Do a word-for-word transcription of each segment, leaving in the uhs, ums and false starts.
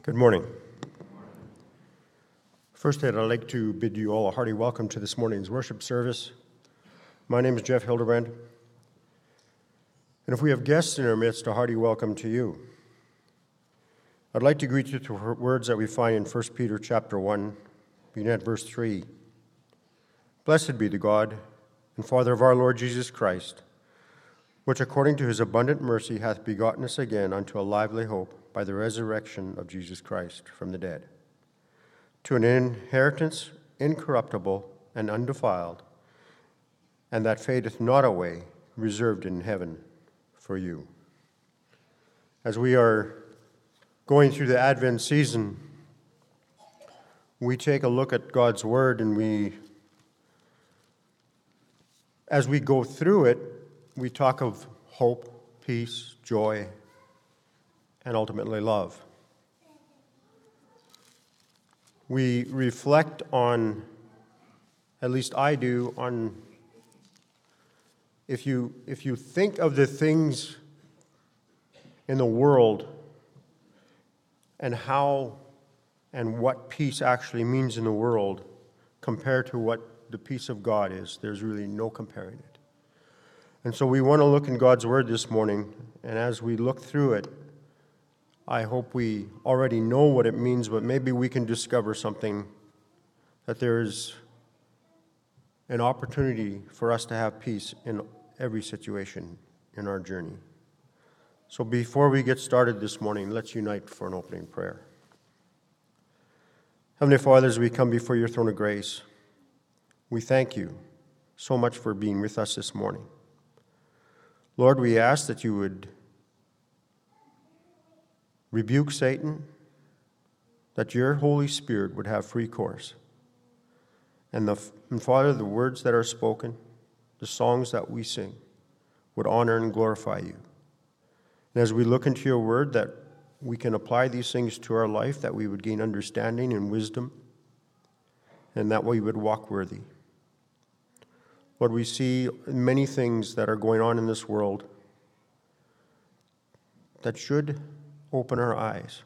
Good morning. First, I'd like to bid you all a hearty welcome to this morning's worship service. My name is Jeff Hildebrand, and if we have guests in our midst, a hearty welcome to you. I'd like to greet you through words that we find in First Peter chapter one, beginning at verse three. Blessed be the God and Father of our Lord Jesus Christ, which according to his abundant mercy hath begotten us again unto a lively hope by the resurrection of Jesus Christ from the dead, to an inheritance incorruptible and undefiled, and that fadeth not away, reserved in heaven for you. As we are going through the Advent season, we take a look at God's Word, and we, as we go through it, we talk of hope, peace, joy, and ultimately love. We reflect on, at least I do, on if you if you think of the things in the world and how and what peace actually means in the world compared to what the peace of God is, there's really no comparing it. And so we want to look in God's Word this morning, and as we look through it, I hope we already know what it means, but maybe we can discover something, that there is an opportunity for us to have peace in every situation in our journey. So before we get started this morning, let's unite for an opening prayer. Heavenly Father, as we come before your throne of grace, we thank you so much for being with us this morning. Lord, we ask that you would rebuke Satan, that your Holy Spirit would have free course. And, the, and Father, the words that are spoken, the songs that we sing, would honor and glorify you. And as we look into your word, that we can apply these things to our life, that we would gain understanding and wisdom, and that we would walk worthy. Lord, we see many things that are going on in this world that should open our eyes.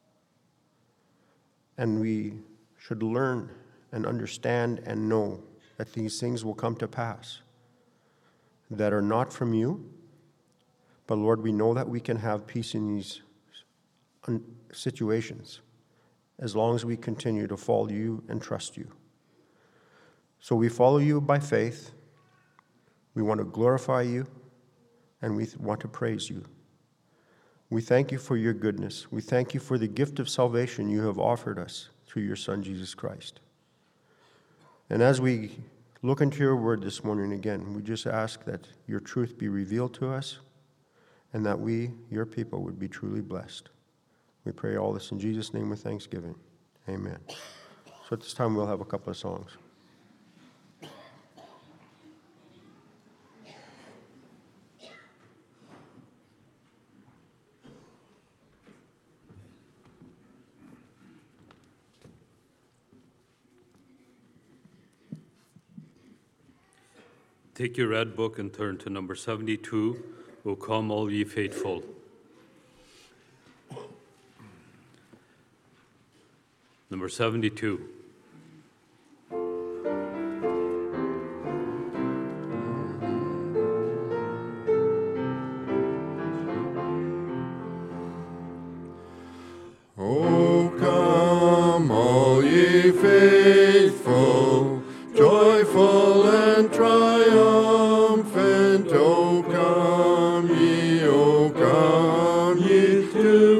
And we should learn and understand and know that these things will come to pass that are not from you. But Lord, we know that we can have peace in these situations as long as we continue to follow you and trust you. So we follow you by faith. We want to glorify you, and we want to praise you. We thank you for your goodness. We thank you for the gift of salvation you have offered us through your Son, Jesus Christ. And as we look into your word this morning again, we just ask that your truth be revealed to us and that we, your people, would be truly blessed. We pray all this in Jesus' name with thanksgiving. Amen. So at this time, we'll have a couple of songs. Take your red book and turn to number seventy-two, O Come All Ye Faithful. Number seventy-two. O come all ye faithful, joyful and triumphant, O come ye, O come ye to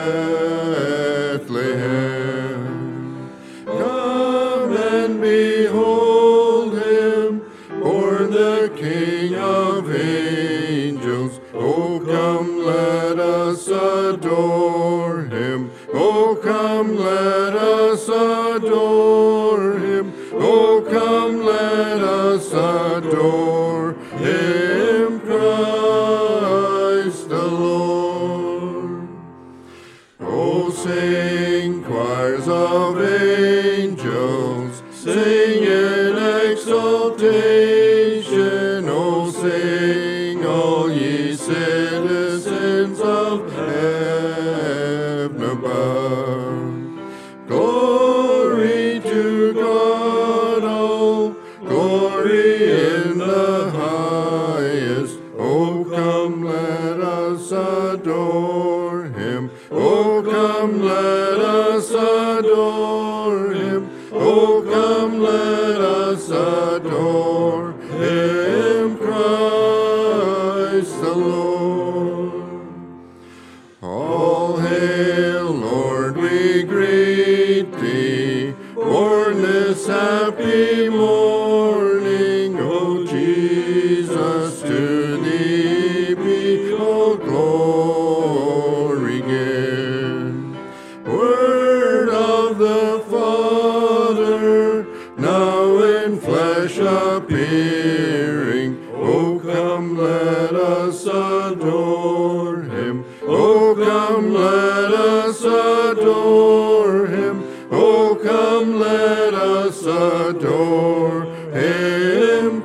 Bethlehem. Come and behold him, born the King of angels. O come, let us adore him. O come, let us adore him. O come, let us adore him, Christ the Lord. O sing, choirs of angels, sing in exaltation. O sing, all ye citizens of heaven above. O come, let us adore him. O come, let us adore him. O come, let us adore him, Christ the Lord. All hail, Lord, we greet thee, born this happy morning. O Jesus, to thee be all glory given. Word of the Father, now in flesh appearing. O come, let us adore him. O come, let us adore him. O come, let us adore him,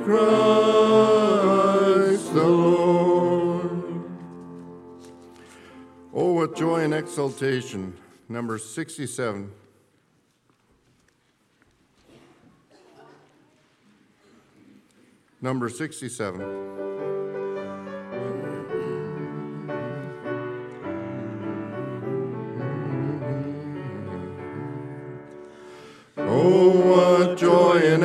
Christ the Lord. Oh, with joy and exultation. Number sixty-seven. Number sixty-seven. Oh, what joy and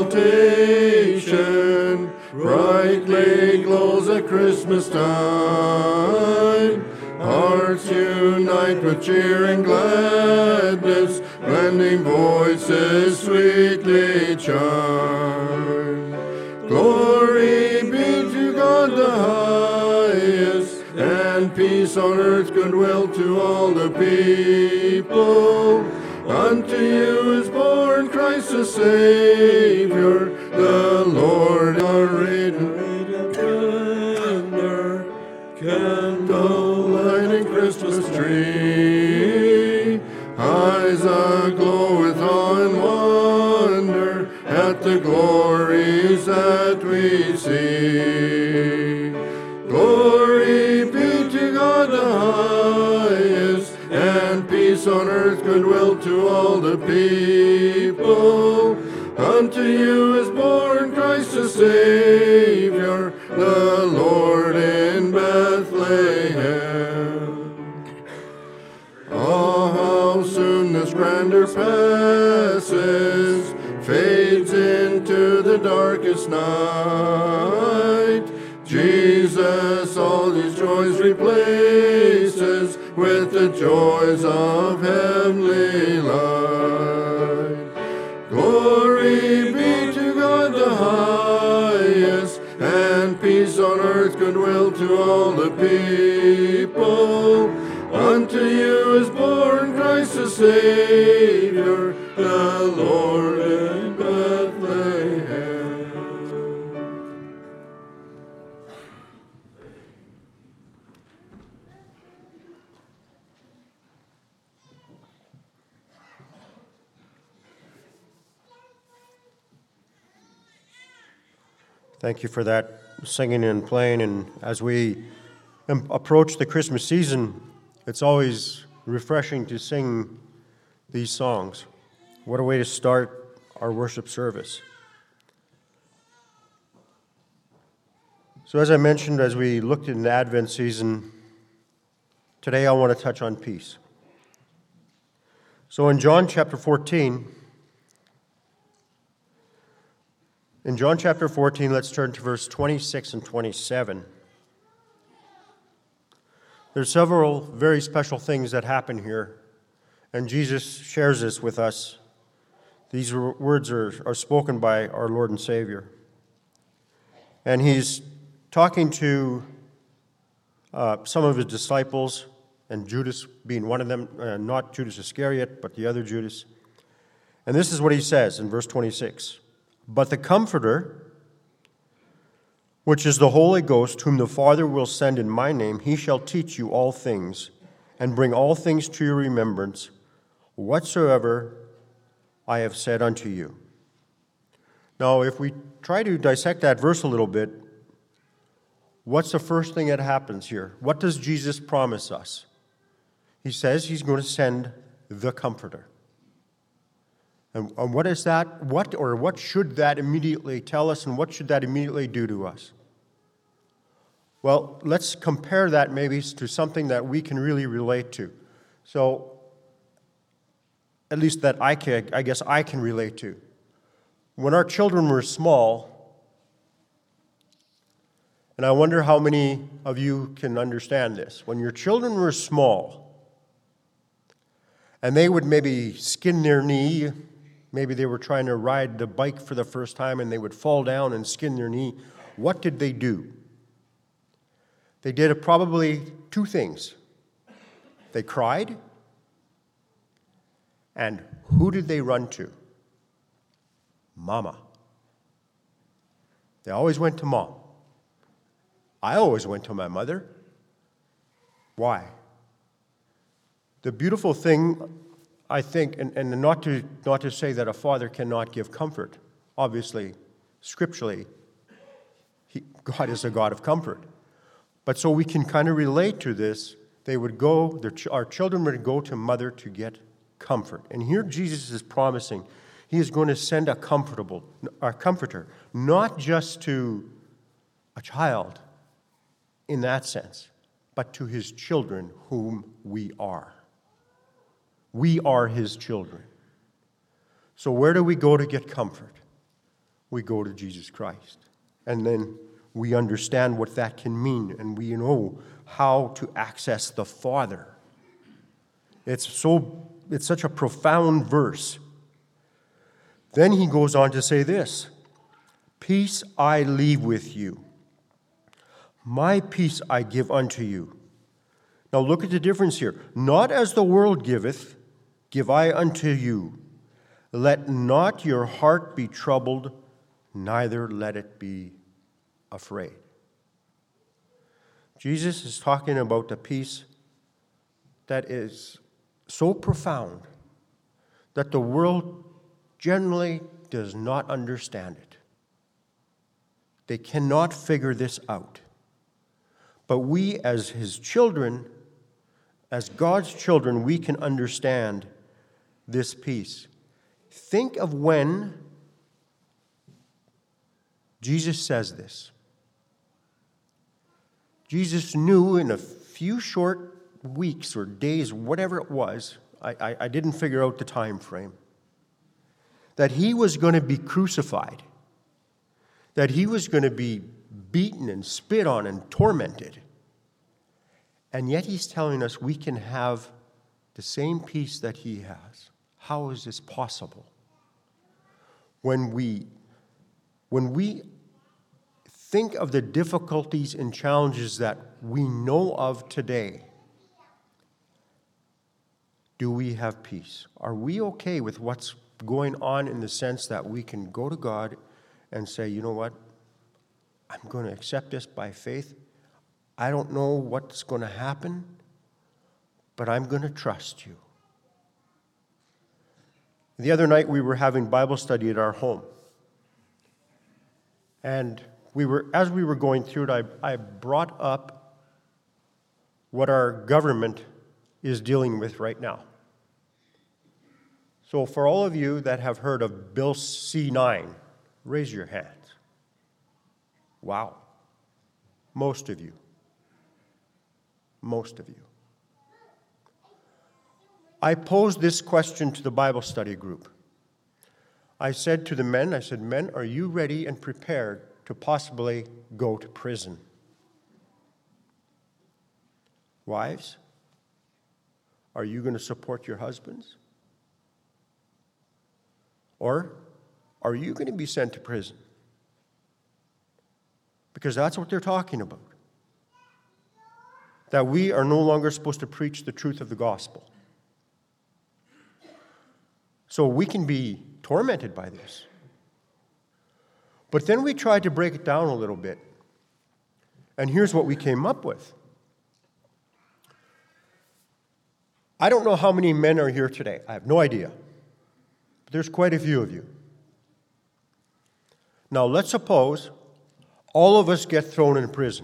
exultation brightly glows at Christmas time. Hearts unite with cheer and gladness, blending voices sweetly chime. Glory be to God the highest, and peace on earth, goodwill to all the people. Unto you is born Christ the Savior, the Lord, our radiant tender, candle lighting Christmas tree. Eyes aglow with awe and wonder at the glories that we see. Glory be to God the highest, and peace on earth, goodwill to all the people. Unto you is born Christ the Savior, the Lord in Bethlehem. Ah, how soon this grandeur passes, fades into the darkest night. Jesus all these joys replaces with the joys of heavenly light. Glory be to God the highest, and peace on earth, goodwill to all the people. Unto you is born Christ the Savior, the Lord in Bethlehem. Thank you for that singing and playing. And as we um, approach the Christmas season, it's always refreshing to sing these songs. What a way to start our worship service. So as I mentioned, as we looked in the Advent season, today I want to touch on peace. So in John chapter fourteen, in John chapter fourteen, let's turn to verse twenty-six and twenty-seven. There's several very special things that happen here, and Jesus shares this with us. These words are, are spoken by our Lord and Savior. And he's talking to uh, some of his disciples, and Judas being one of them, uh, not Judas Iscariot, but the other Judas. And this is what he says in verse twenty-six. But the Comforter, which is the Holy Ghost, whom the Father will send in my name, he shall teach you all things, and bring all things to your remembrance, whatsoever I have said unto you. Now, if we try to dissect that verse a little bit, what's the first thing that happens here? What does Jesus promise us? He says he's going to send the Comforter. And, and what is that? What or what should that immediately tell us, and what should that immediately do to us? Well, let's compare that maybe to something that we can really relate to. So, at least that I can, I guess I can relate to. When our children were small, and I wonder how many of you can understand this. When your children were small, and they would maybe skin their knee, maybe they were trying to ride the bike for the first time and they would fall down and skin their knee, what did they do? They did probably two things. They cried, and who did they run to? Mama. They always went to mom. I always went to my mother. Why? The beautiful thing, I think, and, and not to not to say that a father cannot give comfort. Obviously, scripturally, he, God is a God of comfort. But so we can kind of relate to this. They would go, their, our children would go to mother to get comfort. And here Jesus is promising he is going to send a comfortable, a comforter, not just to a child in that sense, but to his children whom we are. We are his children. So where do we go to get comfort? We go to Jesus Christ. And then we understand what that can mean, and we know how to access the Father. It's so it's such a profound verse. Then he goes on to say this, peace I leave with you. My peace I give unto you. Now look at the difference here. Not as the world giveth, give I unto you. Let not your heart be troubled, neither let it be afraid. Jesus is talking about the peace that is so profound that the world generally does not understand it. They cannot figure this out. But we, as his children, as God's children, we can understand this peace. Think of when Jesus says this. Jesus knew in a few short weeks or days, whatever it was, I, I, I didn't figure out the time frame, that he was going to be crucified, that he was going to be beaten and spit on and tormented. And yet he's telling us we can have the same peace that he has. How is this possible? When we, when we think of the difficulties and challenges that we know of today, do we have peace? Are we okay with what's going on in the sense that we can go to God and say, you know what, I'm going to accept this by faith. I don't know what's going to happen, but I'm going to trust you. The other night we were having Bible study at our home. And we were, as we were going through it, I, I brought up what our government is dealing with right now. So for all of you that have heard of Bill C nine, raise your hands. Wow. Most of you. Most of you. I posed this question to the Bible study group. I said to the men, I said, men, are you ready and prepared to possibly go to prison? Wives, are you going to support your husbands? Or are you going to be sent to prison? Because that's what they're talking about. That we are no longer supposed to preach the truth of the gospel. So we can be tormented by this. But then we tried to break it down a little bit. And here's what we came up with. I don't know how many men are here today. I have no idea. But there's quite a few of you. Now let's suppose all of us get thrown in prison.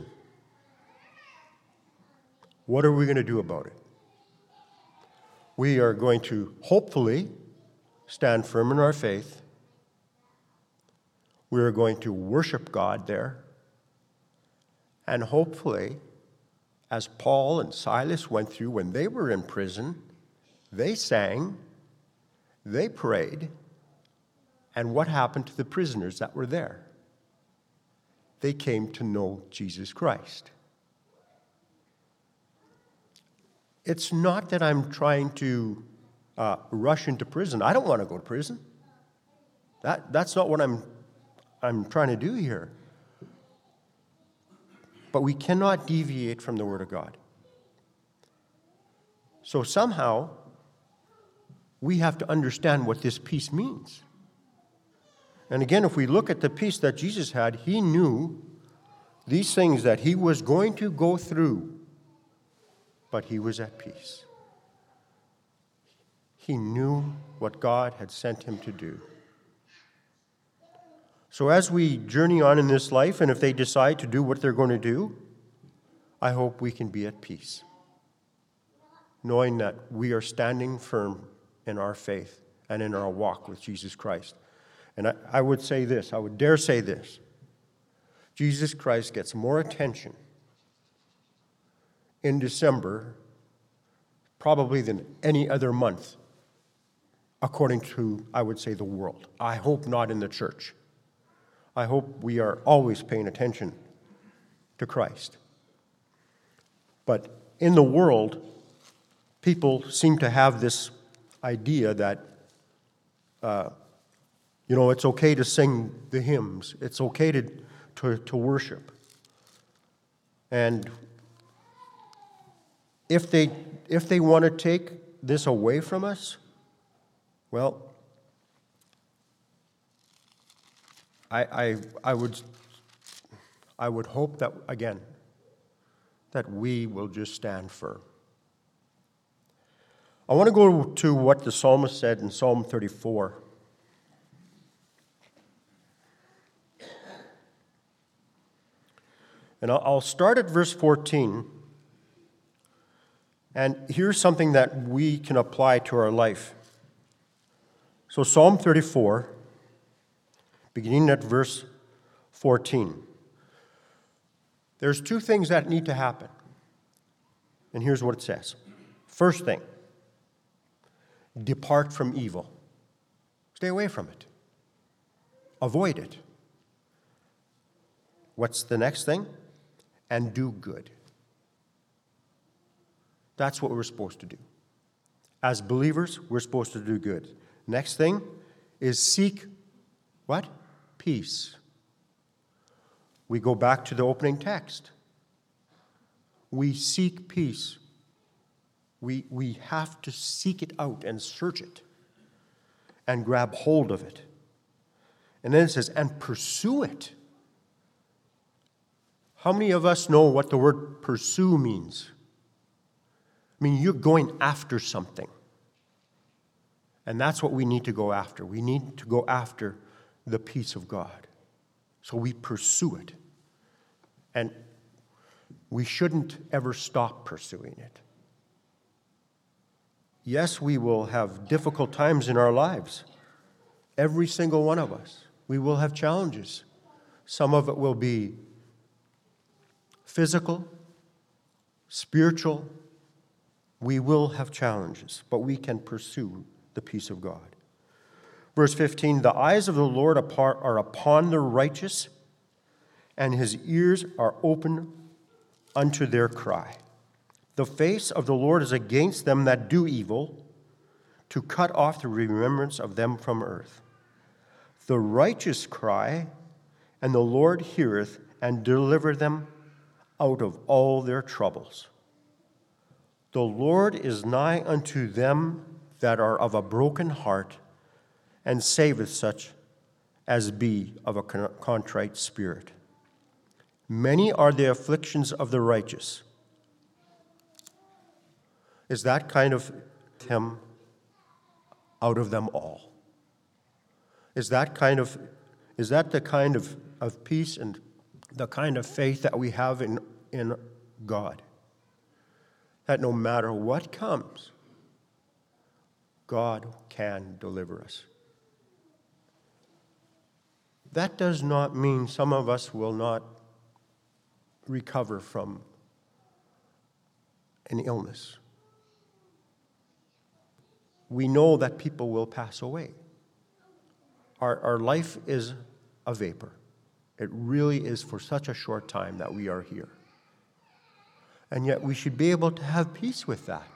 What are we going to do about it? We are going to hopefully stand firm in our faith. We are going to worship God there. And hopefully, as Paul and Silas went through when they were in prison, they sang, they prayed, and what happened to the prisoners that were there? They came to know Jesus Christ. It's not that I'm trying to uh, rush into prison. I don't want to go to prison. That, that's not what I'm, I'm trying to do here. But we cannot deviate from the Word of God. So somehow, we have to understand what this peace means. And again, if we look at the peace that Jesus had, he knew these things that he was going to go through, but he was at peace. He knew what God had sent him to do. So as we journey on in this life, and if they decide to do what they're going to do, I hope we can be at peace, knowing that we are standing firm in our faith and in our walk with Jesus Christ. And I, I would say this, I would dare say this, Jesus Christ gets more attention in December probably than any other month, according to, I would say, the world. I hope not in the church. I hope we are always paying attention to Christ. But in the world, people seem to have this idea that, uh, you know, it's okay to sing the hymns. It's okay to, to, to worship. And if they, if they want to take this away from us, well, I, I, I would, I would hope that, again, that we will just stand firm. I want to go to what the psalmist said in Psalm thirty-four. And I'll start at verse fourteen. And here's something that we can apply to our life. So Psalm thirty-four, beginning at verse fourteen. There's two things that need to happen. And here's what it says. First thing, depart from evil. Stay away from it. Avoid it. What's the next thing? And do good. That's what we're supposed to do. As believers, we're supposed to do good. Next thing is seek what? Peace. We go back to the opening text. We seek peace. We, we have to seek it out and search it and grab hold of it. And then it says, and pursue it. How many of us know what the word pursue means? I mean, you're going after something. And that's what we need to go after. We need to go after the peace of God. So we pursue it. And we shouldn't ever stop pursuing it. Yes, we will have difficult times in our lives. Every single one of us. We will have challenges. Some of it will be physical, spiritual. We will have challenges, but we can pursue the peace of God. Verse fifteen, the eyes of the Lord are upon the righteous, and his ears are open unto their cry. The face of the Lord is against them that do evil, to cut off the remembrance of them from earth. The righteous cry, and the Lord heareth, and deliver them out of all their troubles. The Lord is nigh unto them that are of a broken heart, and saveth such as be of a contrite spirit. Many are the afflictions of the righteous. Is that kind of him out of them all? Is that kind of is that the kind of, of peace and the kind of faith that we have in, in God? That no matter what comes, God can deliver us. That does not mean some of us will not recover from an illness. We know that people will pass away. Our, our life is a vapor. It really is for such a short time that we are here. And yet we should be able to have peace with that.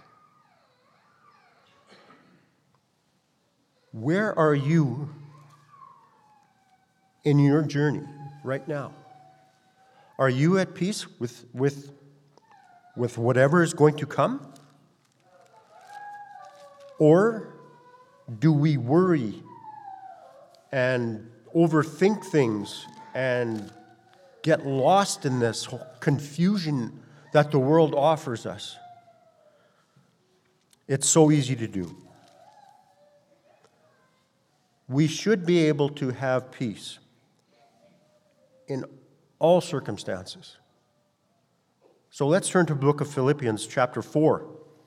Where are you in your journey right now? Are you at peace with, with, with whatever is going to come? Or do we worry and overthink things and get lost in this whole confusion that the world offers us? It's so easy to do. We should be able to have peace in all circumstances. So let's turn to the book of Philippians chapter four.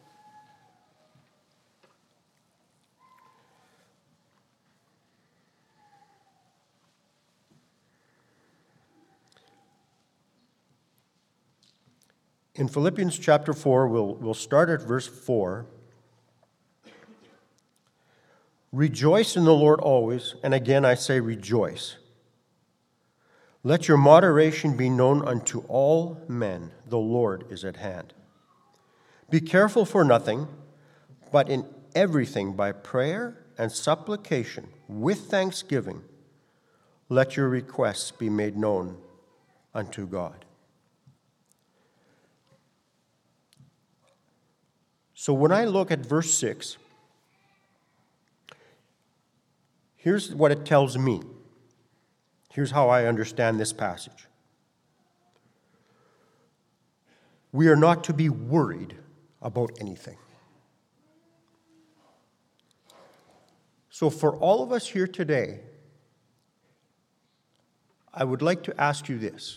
In Philippians chapter four, we'll, we'll start at verse four. Rejoice in the Lord always, and again I say rejoice. Let your moderation be known unto all men. The Lord is at hand. Be careful for nothing, but in everything by prayer and supplication with thanksgiving, let your requests be made known unto God. So when I look at verse six, here's what it tells me. Here's how I understand this passage. We are not to be worried about anything. So for all of us here today, I would like to ask you this.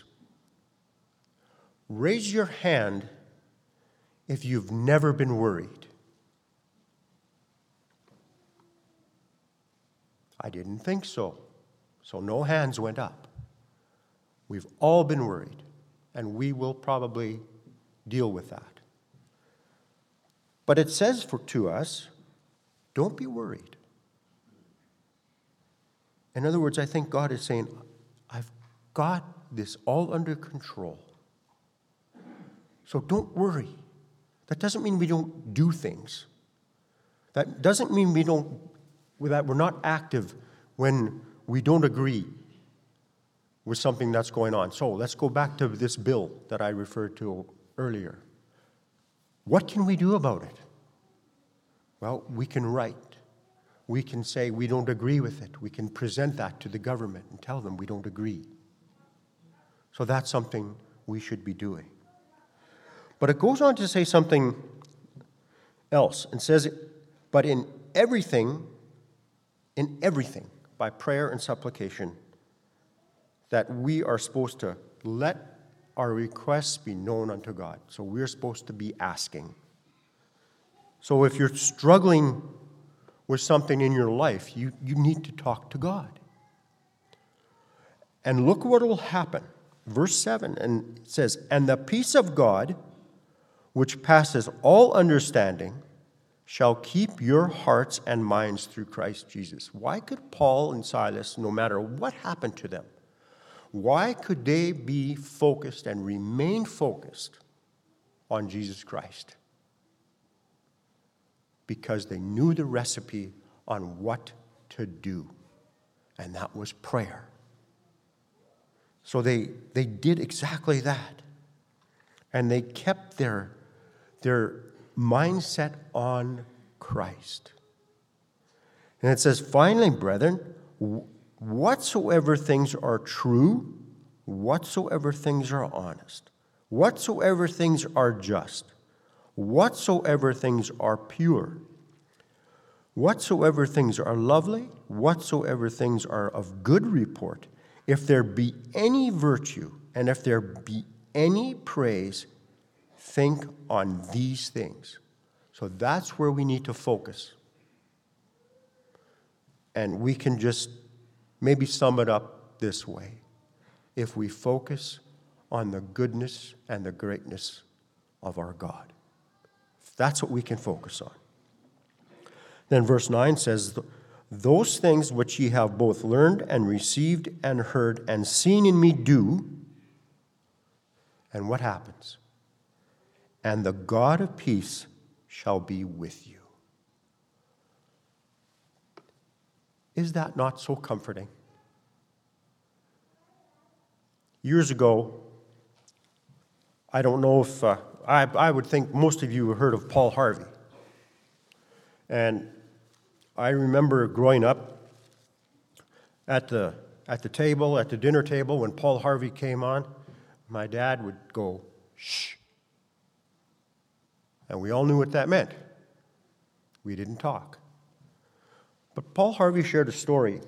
Raise your hand if you've never been worried. I didn't think so. So no hands went up. We've all been worried, and we will probably deal with that. But it says for to us, don't be worried. In other words, I think God is saying, I've got this all under control. So don't worry. That doesn't mean we don't do things. That doesn't mean we don't, that we're not active when we don't agree with something that's going on. So let's go back to this bill that I referred to earlier. What can we do about it? Well, we can write. We can say we don't agree with it. We can present that to the government and tell them we don't agree. So that's something we should be doing. But it goes on to say something else and says, but in everything, in everything, by prayer and supplication, that we are supposed to let our requests be known unto God. So we're supposed to be asking. So if you're struggling with something in your life, you, you need to talk to God. And look what will happen. Verse seven, and it says, and the peace of God, which passes all understanding, shall keep your hearts and minds through Christ Jesus. Why could Paul and Silas, no matter what happened to them, why could they be focused and remain focused on Jesus Christ? Because they knew the recipe on what to do, and that was prayer. So they, they did exactly that, and they kept their, their mindset on Christ. And it says, finally, brethren, whatsoever things are true, whatsoever things are honest, whatsoever things are just, whatsoever things are pure, whatsoever things are lovely, whatsoever things are of good report, if there be any virtue, and if there be any praise, think on these things. So that's where we need to focus. And we can just maybe sum it up this way. If we focus on the goodness and the greatness of our God. That's what we can focus on. Then verse nine says, those things which ye have both learned and received and heard and seen in me do. And what happens? And the God of peace shall be with you. Is that not so comforting? Years ago, I don't know if, uh, I, I would think most of you have heard of Paul Harvey. And I remember growing up at the, at the table, at the dinner table, when Paul Harvey came on, my dad would go, shh. And we all knew what that meant. We didn't talk. But Paul Harvey shared a story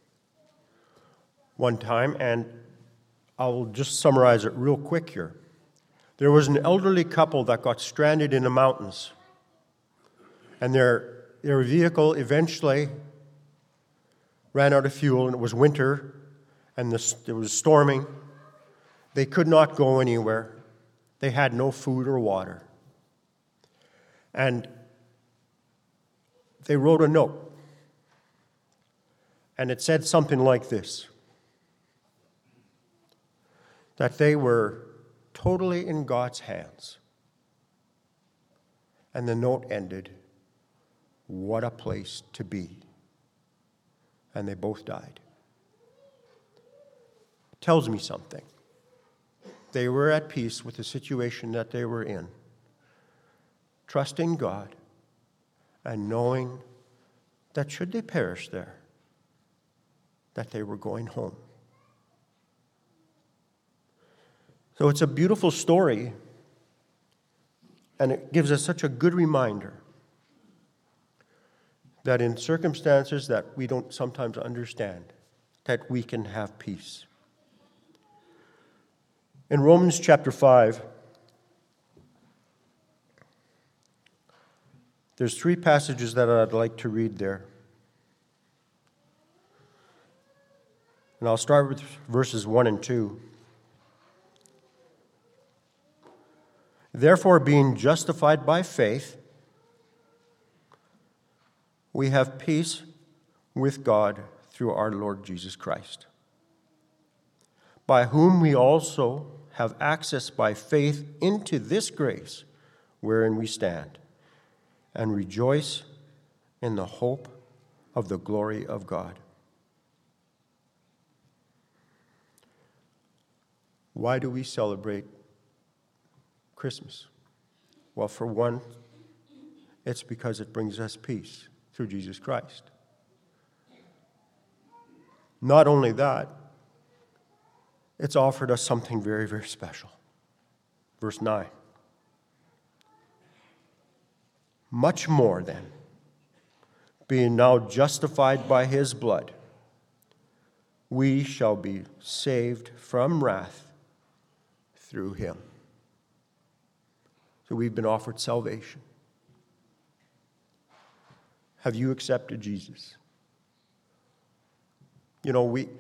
one time, and I'll just summarize it real quick here. There was an elderly couple that got stranded in the mountains, and their, their vehicle eventually ran out of fuel, and it was winter, and this, it was storming. They could not go anywhere. They had no food or water. And they wrote a note, and it said something like this, that they were totally in God's hands. And the note ended, what a place to be. And they both died. It tells me something. They were at peace with the situation that they were in, trusting God and knowing that should they perish there, that they were going home. So it's a beautiful story, and it gives us such a good reminder that in circumstances that we don't sometimes understand, that we can have peace. In Romans chapter five, there's three passages that I'd like to read there. And I'll start with verses one and two. Therefore, being justified by faith, we have peace with God through our Lord Jesus Christ, by whom we also have access by faith into this grace wherein we stand, and rejoice in the hope of the glory of God. Why do we celebrate Christmas? Well, for one, it's because it brings us peace through Jesus Christ. Not only that, it's offered us something very, very special. Verse nine. Much more then, being now justified by his blood, we shall be saved from wrath through him. So we've been offered salvation. Have you accepted Jesus? You know, we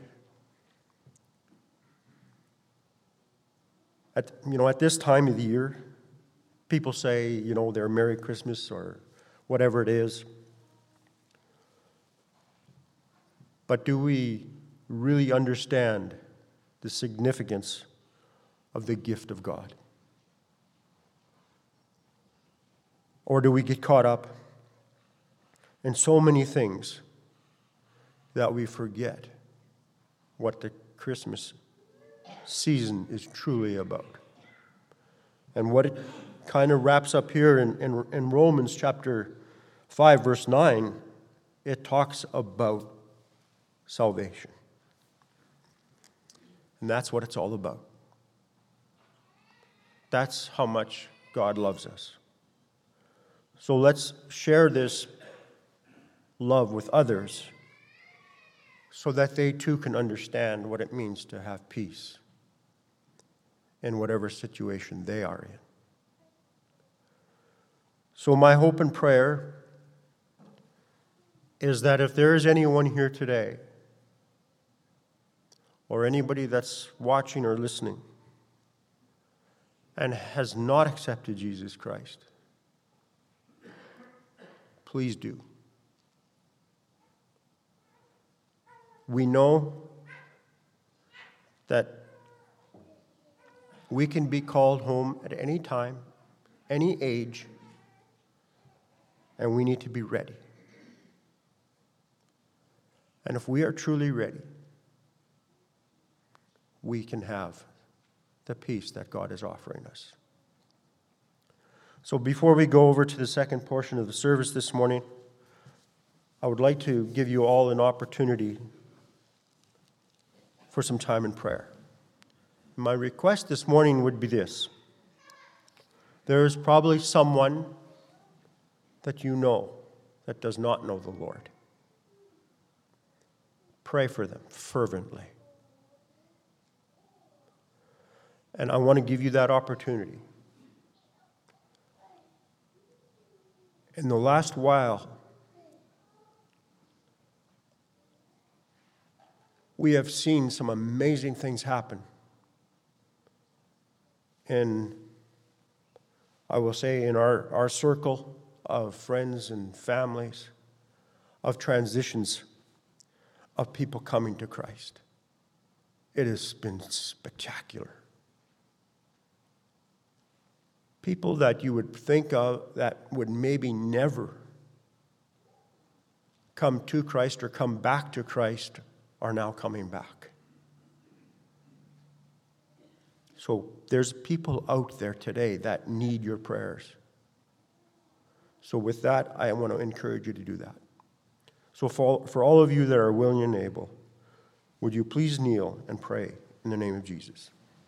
at you know at this time of the year, people say, you know, their Merry Christmas or whatever it is. But do we really understand the significance of the gift of God? Or do we get caught up in so many things that we forget what the Christmas season is truly about? And what it kind of wraps up here in, in, in Romans chapter five, verse nine, it talks about salvation. And that's what it's all about. That's how much God loves us. So let's share this love with others so that they too can understand what it means to have peace in whatever situation they are in. So my hope and prayer is that if there is anyone here today, or anybody that's watching or listening, and has not accepted Jesus Christ, please do. We know that we can be called home at any time, any age, and we need to be ready. And if we are truly ready, we can have the peace that God is offering us. So before we go over to the second portion of the service this morning, I would like to give you all an opportunity for some time in prayer. My request this morning would be this. There is probably someone that you know that does not know the Lord. Pray for them fervently. And I want to give you that opportunity. In the last while, we have seen some amazing things happen. And I will say in our, our circle of friends and families, of transitions, of people coming to Christ. It has been spectacular. People that you would think of that would maybe never come to Christ or come back to Christ are now coming back. So there's people out there today that need your prayers. So with that, I want to encourage you to do that. So for, for all of you that are willing and able, would you please kneel and pray in the name of Jesus?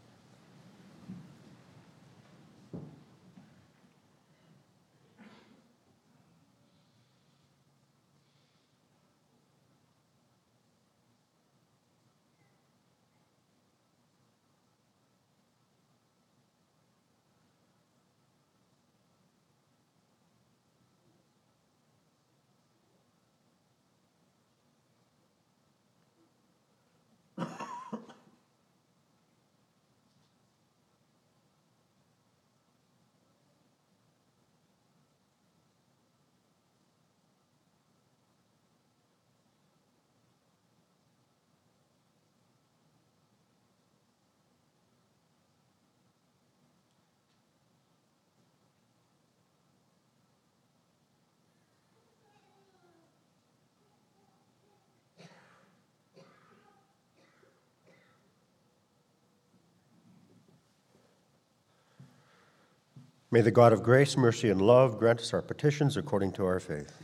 May the God of grace, mercy, and love grant us our petitions according to our faith.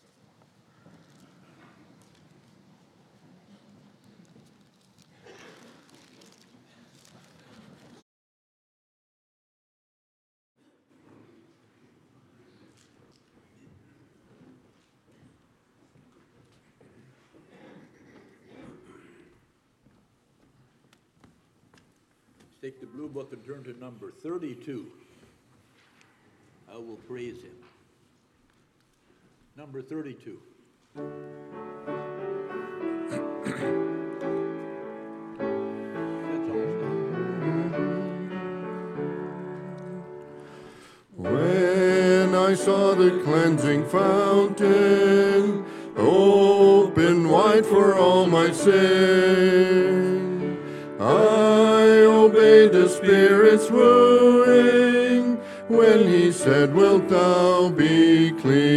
Take the blue book and turn to number thirty-two. I will praise him. Number thirty-two. When I saw the cleansing fountain open wide for all my sin, I obeyed the Spirit's wooing when he said, wilt thou be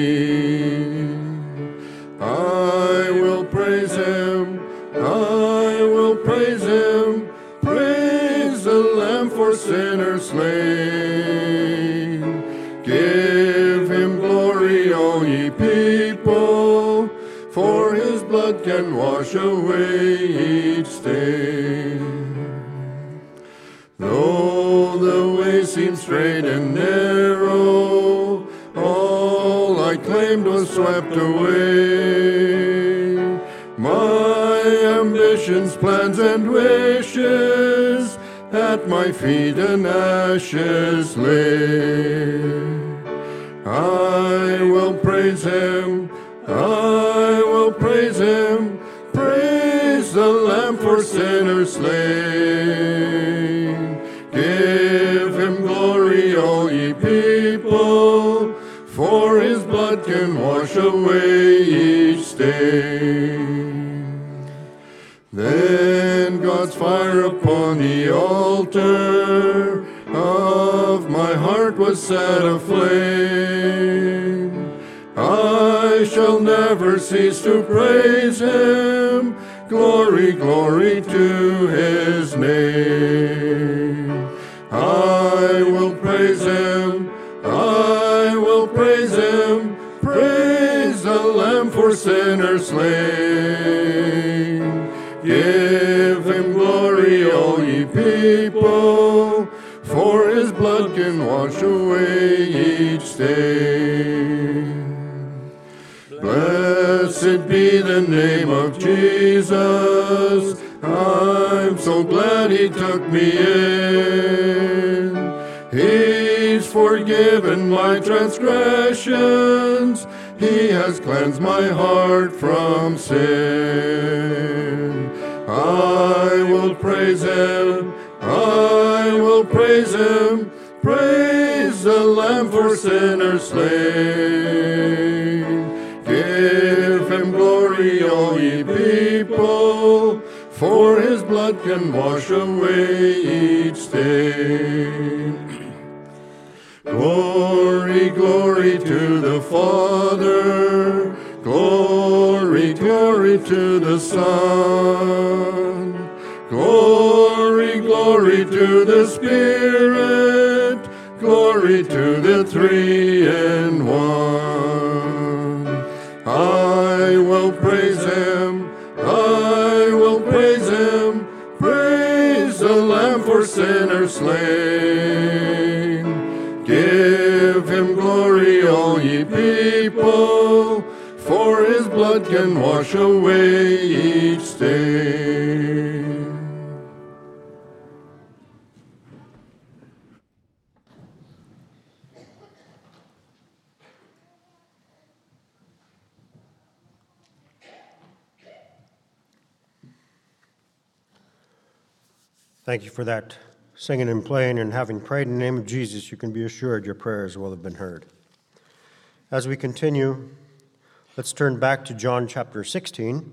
clean? I will praise him, I will praise him, praise the Lamb for sinners slain. Give him glory, all ye people, for his blood can wash away each stain. Though the way seemed straight and narrow, all I claimed was swept away. My ambitions, plans, and wishes at my feet in ashes lay. I will praise him, I will praise him, praise the Lamb for sinners slain. Give him glory. people, for his blood can wash away each stain. Then God's fire upon the altar of my heart was set aflame. I shall never cease to praise him. Glory, glory to his name. I will praise him, I will praise him, praise the Lamb for sinners slain. Give him glory, all ye people, for his blood can wash away each stain. Blessed be the name of Jesus, I'm so glad he took me in. He's forgiven my transgressions, he has cleansed my heart from sin. I will praise him, I will praise him, praise the Lamb for sinners slain. Give him glory, all ye people, for his blood can wash away each stain. Glory, glory to the Father, glory, glory to the Son, glory, glory to the Spirit, glory to the three in one. I will praise him, I will praise him, praise the Lamb for sinners slain. Give him glory, all ye people, for his blood can wash away each stain. Thank you for that singing and playing, and having prayed in the name of Jesus, you can be assured your prayers will have been heard. As we continue, let's turn back to John chapter sixteen.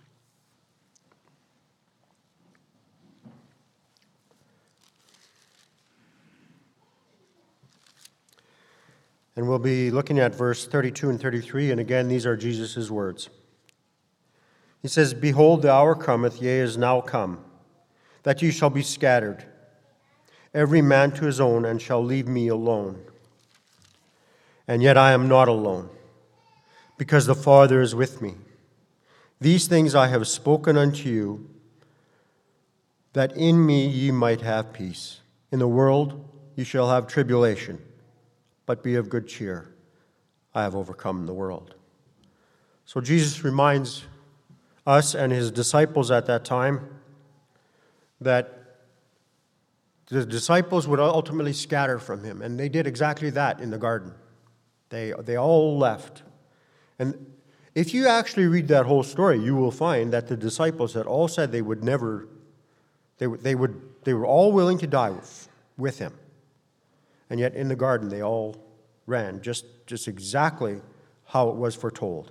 And we'll be looking at verse thirty-two and thirty-three, and again, these are Jesus' words. He says, "Behold, the hour cometh, yea, is now come, that ye shall be scattered, every man to his own, and shall leave me alone. And yet I am not alone, because the Father is with me. These things I have spoken unto you, that in me ye might have peace. In the world ye shall have tribulation, but be of good cheer. I have overcome the world." So Jesus reminds us and his disciples at that time that the disciples would ultimately scatter from him, and they did exactly that in the garden. They, they all left. And if you actually read that whole story, you will find that the disciples had all said they would never, they, they, would, they were all willing to die with, with him. And yet in the garden, they all ran, just, just exactly how it was foretold.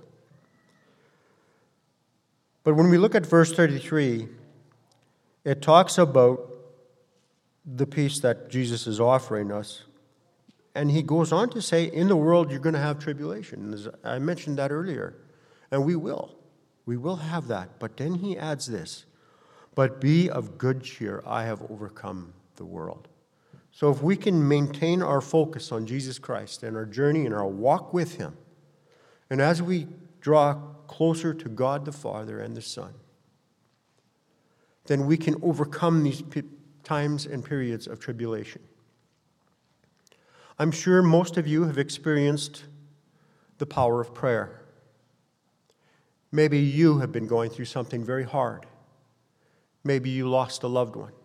But when we look at verse thirty-three, it talks about the peace that Jesus is offering us. And he goes on to say, in the world you're going to have tribulation. As I mentioned that earlier. And we will. We will have that. But then he adds this, "But be of good cheer, I have overcome the world." So if we can maintain our focus on Jesus Christ and our journey and our walk with him, and as we draw closer to God the Father and the Son, then we can overcome these times and periods of tribulation. I'm sure most of you have experienced the power of prayer. Maybe you have been going through something very hard. Maybe you lost a loved one.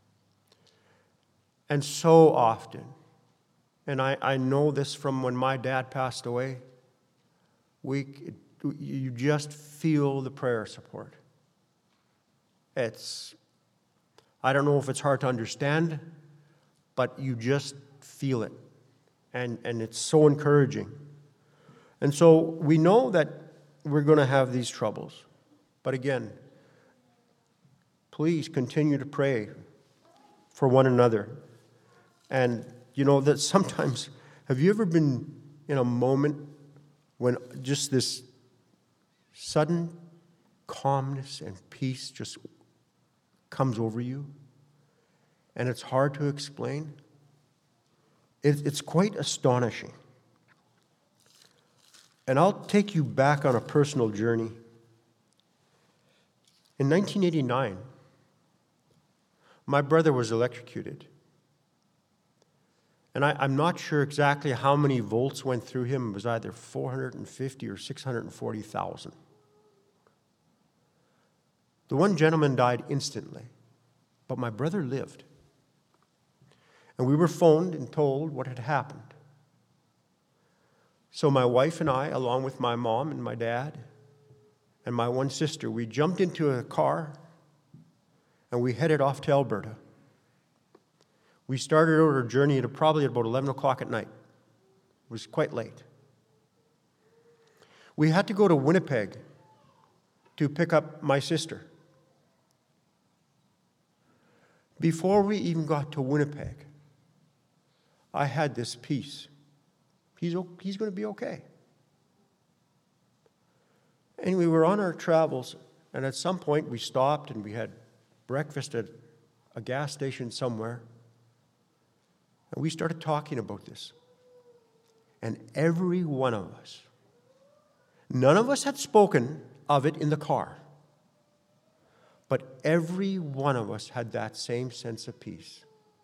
And so often, and I, I know this from when my dad passed away, we, you just feel the prayer support. It's, I don't know if it's hard to understand, but you just feel it. and, and it's so encouraging. And so we know that we're going to have these troubles. But again, please continue to pray for one another. And you know that sometimes, have you ever been in a moment when just this sudden calmness and peace just comes over you? And it's hard to explain. It, it's quite astonishing. And I'll take you back on a personal journey. In nineteen eighty-nine, my brother was electrocuted. And I, I'm not sure exactly how many volts went through him. It was either four hundred fifty or six hundred forty thousand. The one gentleman died instantly, but my brother lived. And we were phoned and told what had happened. So my wife and I, along with my mom and my dad and my one sister, we jumped into a car and we headed off to Alberta. We started out our journey at probably at about eleven o'clock at night. It was quite late. We had to go to Winnipeg to pick up my sister. Before we even got to Winnipeg, I had this peace. He's, he's going to be okay. And we were on our travels, and at some point we stopped and we had breakfast at a gas station somewhere. And we started talking about this. And every one of us, none of us had spoken of it in the car, but every one of us had that same sense of peace.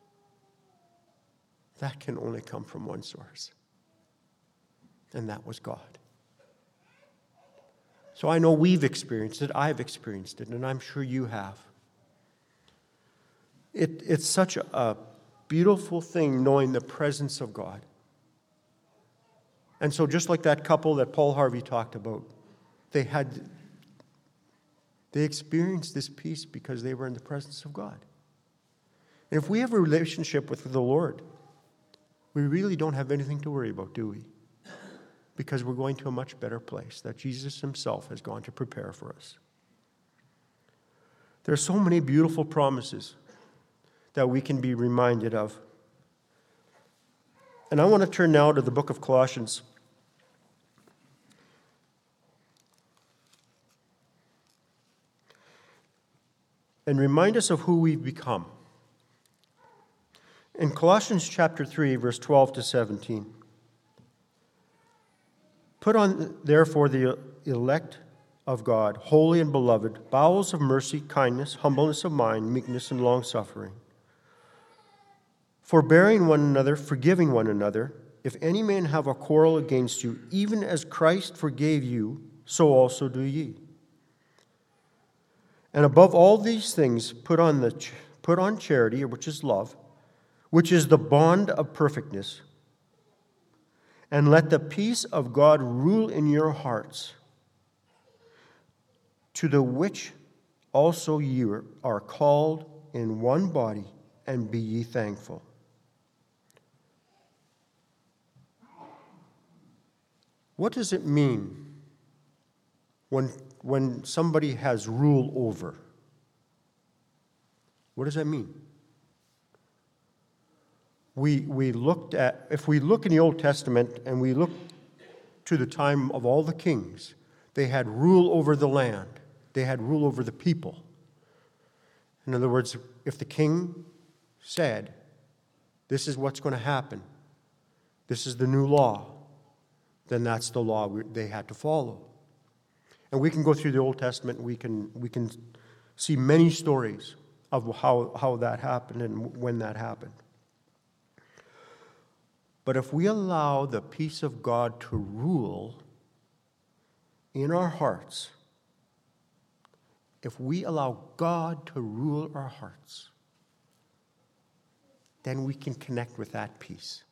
That can only come from one source, and that was God. So I know we've experienced it, I've experienced it, and I'm sure you have. It, it's such a, a beautiful thing knowing the presence of God. And so just like that couple that Paul Harvey talked about, they had, they experienced this peace because they were in the presence of God. And if we have a relationship with the Lord, we really don't have anything to worry about, do we? Because we're going to a much better place that Jesus himself has gone to prepare for us. There are so many beautiful promises that we can be reminded of. And I want to turn now to the book of Colossians. And remind us of who we've become. In Colossians chapter three, verse twelve to seventeen, put on, therefore, the elect of God, holy and beloved, bowels of mercy, kindness, humbleness of mind, meekness, and long-suffering, forbearing one another, forgiving one another, if any man have a quarrel against you, even as Christ forgave you, so also do ye. And above all these things, put on the put on charity, which is love, which is the bond of perfectness. And let the peace of God rule in your hearts, to the which also ye are called in one body, and be ye thankful. What does it mean when, when somebody has rule over? What does that mean? We, we looked at, if we look in the Old Testament and we look to the time of all the kings, they had rule over the land. They had rule over the people. In other words, if the king said, this is what's going to happen, this is the new law, then that's the law they had to follow. And we can go through the Old Testament and we can, we can see many stories of how, how that happened and when that happened. But if we allow the peace of God to rule in our hearts, if we allow God to rule our hearts, then we can connect with that peace.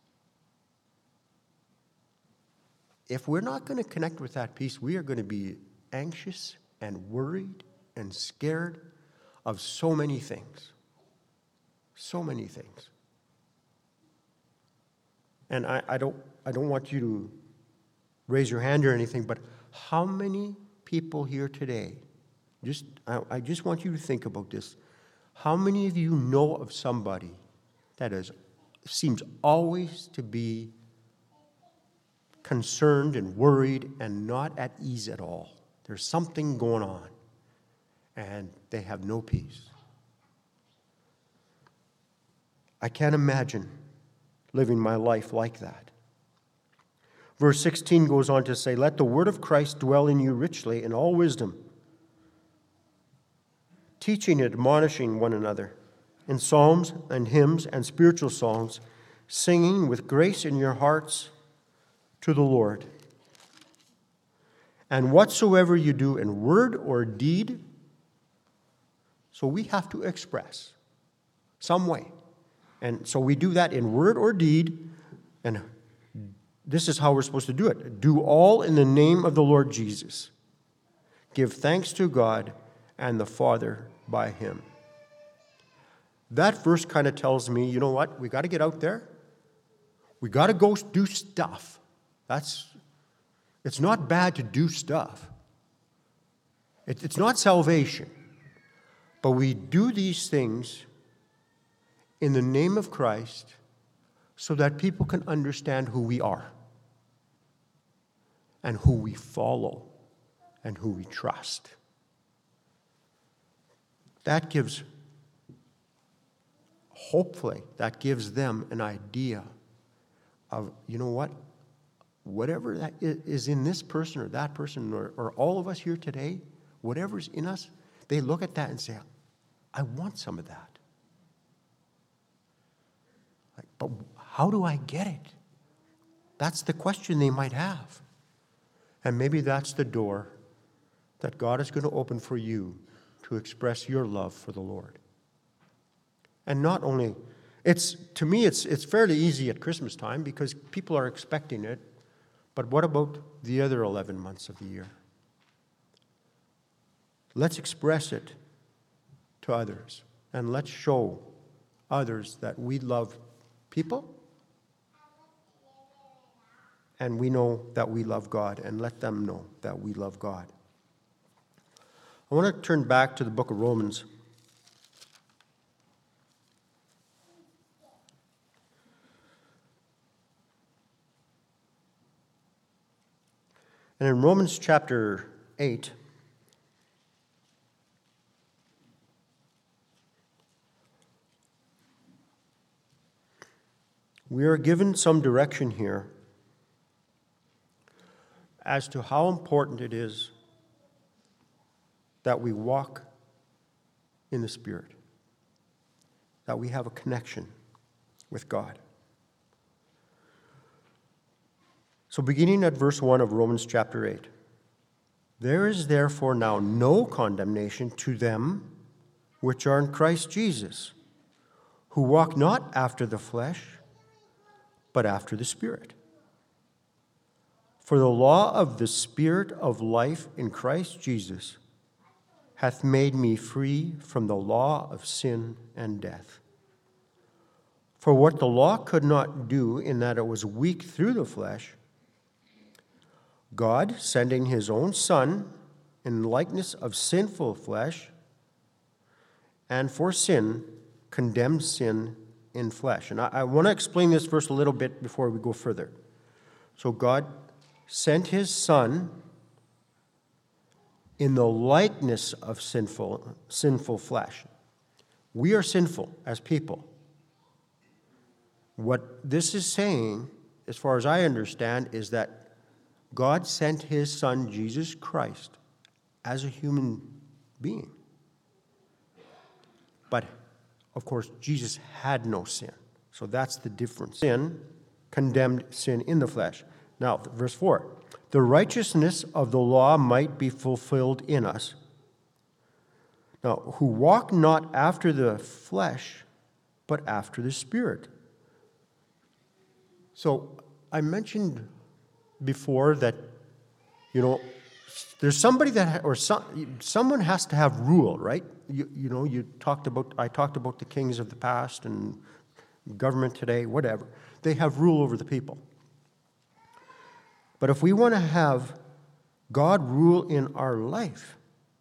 If we're not going to connect with that peace, we are going to be anxious and worried and scared of so many things. So many things. and I, I don't I don't want you to raise your hand or anything, but how many people here today, just I, I just want you to think about this. How many of you know of somebody that is seems always to be concerned and worried and not at ease at all? There's something going on, and they have no peace. I can't imagine living my life like that. Verse sixteen goes on to say, "Let the word of Christ dwell in you richly in all wisdom, teaching and admonishing one another in psalms and hymns and spiritual songs, singing with grace in your hearts to the Lord. And whatsoever you do in word or deed," so we have to express some way. And so we do that in word or deed, and this is how we're supposed to do it. "Do all in the name of the Lord Jesus. Give thanks to God and the Father by him." That verse kind of tells me, you know what? We got to get out there. We got to go do stuff. That's, it's not bad to do stuff. It, it's not salvation. But we do these things in the name of Christ so that people can understand who we are and who we follow and who we trust. That gives, hopefully, that gives them an idea of, you know what, whatever that is in this person or that person or, or all of us here today, whatever's in us, they look at that and say, I want some of that. Like, but how do I get it? That's the question they might have. And maybe that's the door that God is going to open for you to express your love for the Lord. And not only, it's to me, it's it's fairly easy at Christmas time because people are expecting it. But what about the other eleven months of the year? Let's express it to others, and let's show others that we love people, and we know that we love God, and let them know that we love God. I want to turn back to the book of Romans. And in Romans chapter eight, we are given some direction here as to how important it is that we walk in the Spirit, that we have a connection with God. So beginning at verse one of Romans chapter eight, "There is therefore now no condemnation to them which are in Christ Jesus, who walk not after the flesh, but after the Spirit. For the law of the Spirit of life in Christ Jesus hath made me free from the law of sin and death. For what the law could not do in that it was weak through the flesh, God, sending his own Son in likeness of sinful flesh, and for sin, condemned sin in flesh." And I, I want to explain this verse a little bit before we go further. So God sent his Son in the likeness of sinful, sinful flesh. We are sinful as people. What this is saying, as far as I understand, is that God sent his Son, Jesus Christ, as a human being. But, of course, Jesus had no sin. So that's the difference. Sin condemned sin in the flesh. Now, verse four. "The righteousness of the law might be fulfilled in us. Now, who walk not after the flesh, but after the Spirit." So I mentioned before that, you know, there's somebody that, or some, someone has to have rule, right? You, you know, you talked about, I talked about the kings of the past and government today, whatever. They have rule over the people. But if we want to have God rule in our life,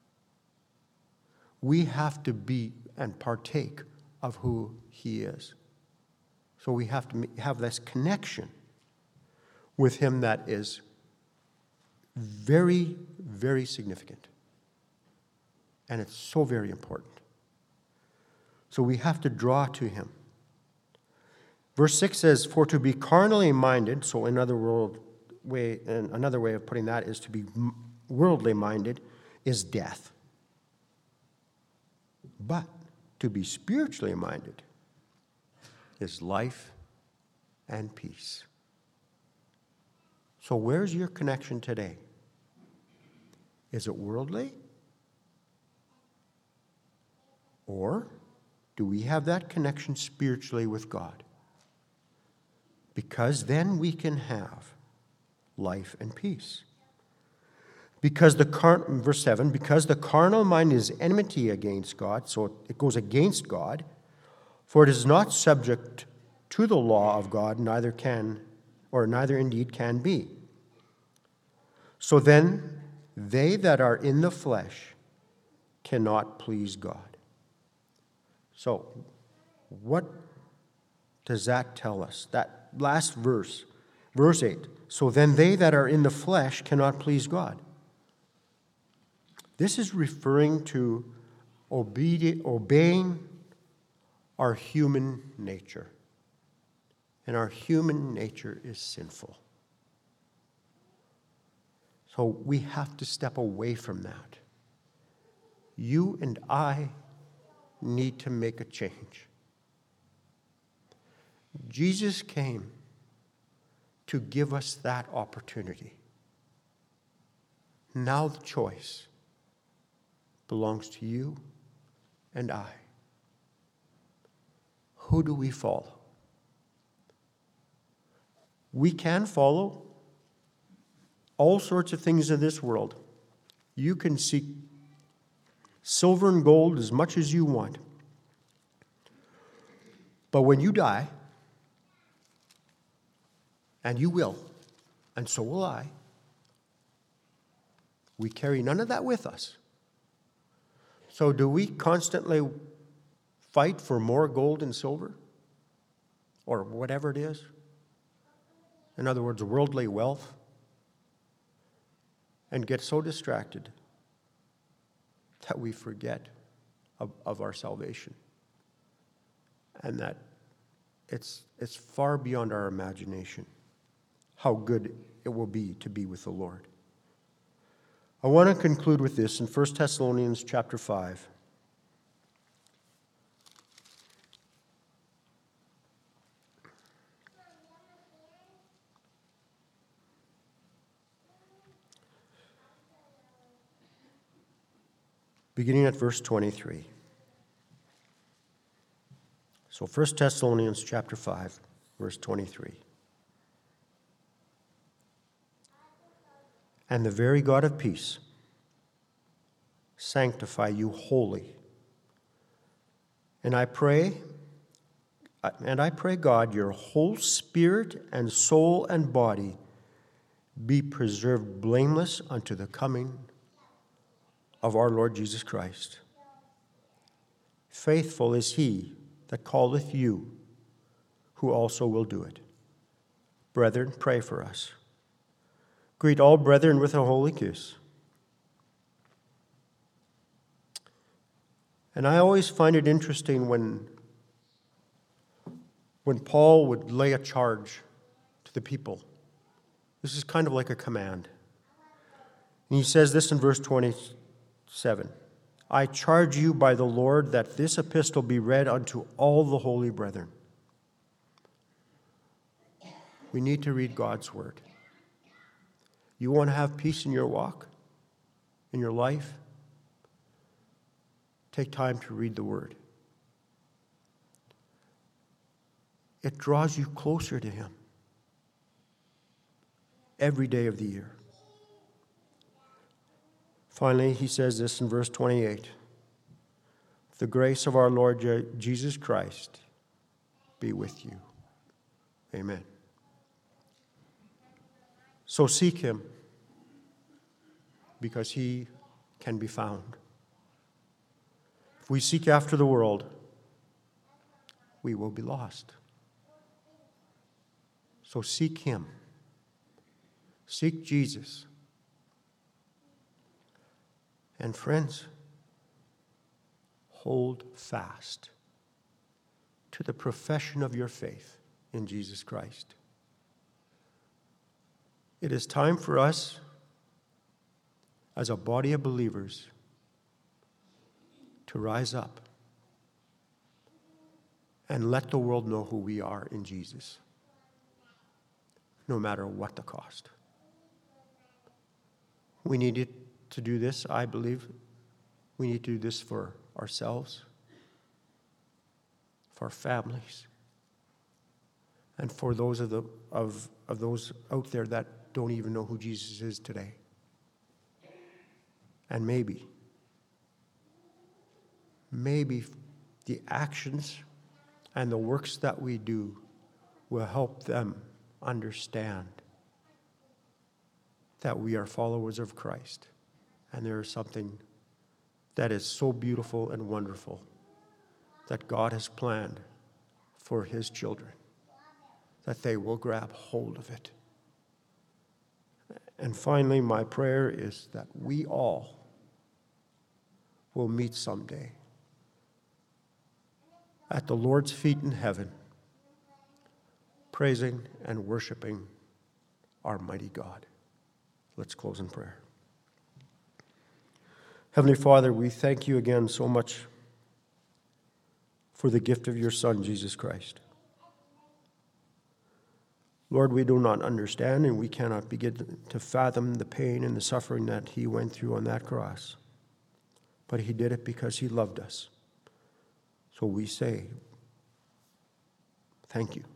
we have to be and partake of who He is. So we have to have this connection with Him that is very, very significant. And it's so very important. So we have to draw to Him. Verse six says, "For to be carnally minded," so another world way, and another way of putting that is to be worldly minded, is death. But to be spiritually minded is life and peace. So where's your connection today? Is it worldly? Or do we have that connection spiritually with God? Because then we can have life and peace. Because the car- verse seven, because the carnal mind is enmity against God, so it goes against God, for it is not subject to the law of God, neither can, or neither indeed can be. So then, they that are in the flesh cannot please God. So, what does that tell us? That last verse, verse eight. So then they that are in the flesh cannot please God. This is referring to obedi- obeying our human nature. And our human nature is sinful. So we have to step away from that. You and I need to make a change. Jesus came to give us that opportunity. Now the choice belongs to you and I. Who do we follow? We can follow all sorts of things in this world. You can seek silver and gold as much as you want. But when you die, and you will, and so will I, we carry none of that with us. So do we constantly fight for more gold and silver? Or whatever it is? In other words, worldly wealth? And get so distracted that we forget of, of our salvation. And that it's, it's far beyond our imagination how good it will be to be with the Lord. I want to conclude with this in First Thessalonians chapter five. Beginning at verse twenty-three. So First Thessalonians chapter five, verse twenty-three. And the very God of peace sanctify you wholly. And I pray, and I pray God, your whole spirit and soul and body be preserved blameless unto the coming of our Lord Jesus Christ. Faithful is he that calleth you, who also will do it. Brethren, pray for us. Greet all brethren with a holy kiss. And I always find it interesting when, when Paul would lay a charge to the people. This is kind of like a command. And he says this in verse twenty-seven. I charge you by the Lord that this epistle be read unto all the holy brethren. We need to read God's word. You want to have peace in your walk, in your life? Take time to read the word. It draws you closer to him every day of the year. Finally, he says this in verse twenty-eight. The grace of our Lord Je- Jesus Christ be with you. Amen. So seek him, because he can be found. If we seek after the world, we will be lost. So seek him. Seek Jesus. And friends, hold fast to the profession of your faith in Jesus Christ. It is time for us, as a body of believers, to rise up and let the world know who we are in Jesus, no matter what the cost. We need it to do this, I believe. We need to do this for ourselves, for our families, and for those of the of, of those out there that don't even know who Jesus is today. And maybe, maybe the actions and the works that we do will help them understand that we are followers of Christ, and there is something that is so beautiful and wonderful that God has planned for his children, that they will grab hold of it. And finally, my prayer is that we all will meet someday at the Lord's feet in heaven, praising and worshiping our mighty God. Let's close in prayer. Heavenly Father, we thank you again so much for the gift of your Son, Jesus Christ. Lord, we do not understand, and we cannot begin to fathom the pain and the suffering that he went through on that cross. But he did it because he loved us. So we say, thank you.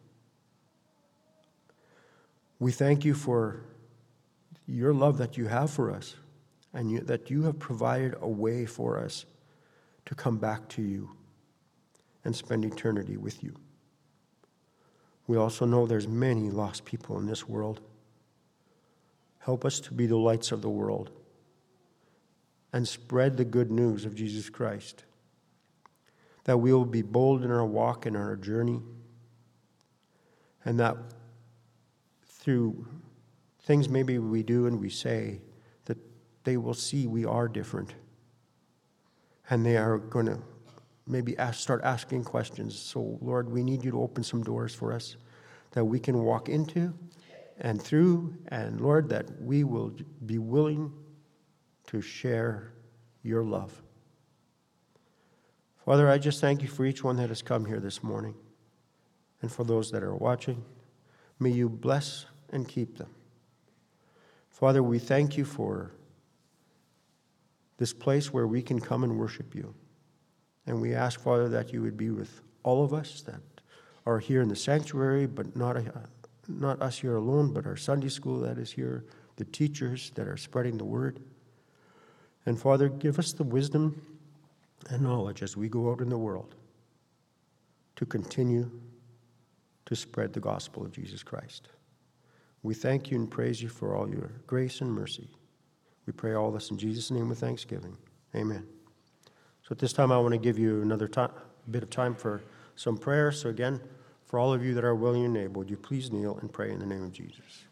We thank you for your love that you have for us, and you, that you have provided a way for us to come back to you and spend eternity with you. We also know there's many lost people in this world. Help us to be the lights of the world and spread the good news of Jesus Christ, that we will be bold in our walk and our journey, and that through things maybe we do and we say, that they will see we are different, and they are going to maybe ask, start asking questions. So, Lord, we need you to open some doors for us that we can walk into and through, and Lord, that we will be willing to share your love. Father, I just thank you for each one that has come here this morning, and for those that are watching. May you bless and keep them. Father, we thank you for this place where we can come and worship you. And we ask, Father, that you would be with all of us that are here in the sanctuary, but not, uh, not us here alone, but our Sunday school that is here, the teachers that are spreading the word. And Father, give us the wisdom and knowledge as we go out in the world to continue to spread the gospel of Jesus Christ. We thank you and praise you for all your grace and mercy. We pray all this in Jesus' name with thanksgiving. Amen. So at this time, I want to give you another time, bit of time for some prayer. So again, for all of you that are willing and able, would you please kneel and pray in the name of Jesus.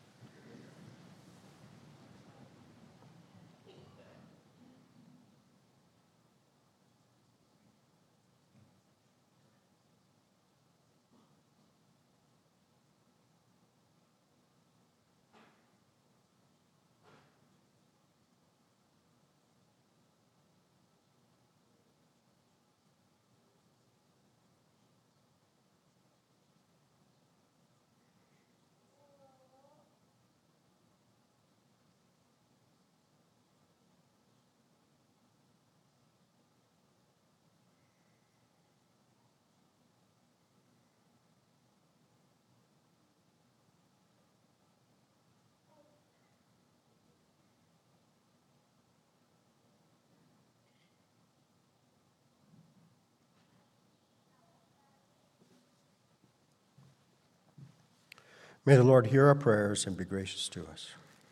May the Lord hear our prayers and be gracious to us.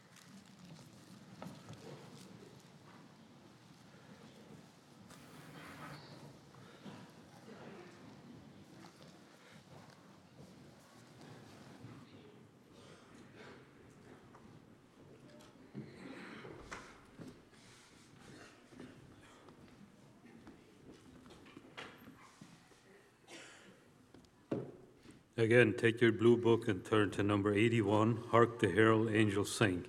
Again, take your blue book and turn to number eighty-one, Hark the Herald Angels Sing.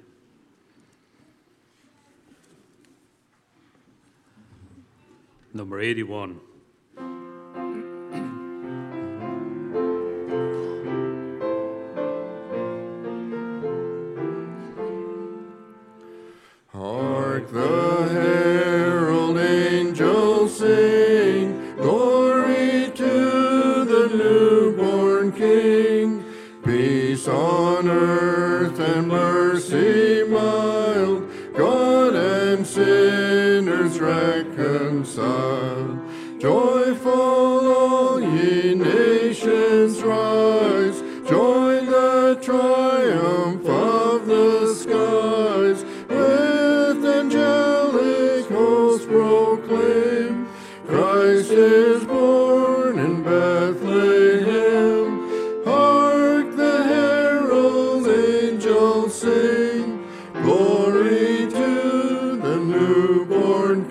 Number eighty-one. Hark the herald angels sing, glory to the newborn King. Peace on earth and mercy mild, God and sinners reconciled. Joyful all ye nations rise, join the triumph of the skies. With angelic hosts proclaim, Christ is born in Bethlehem. Hark the herald angels sing, glory to the newborn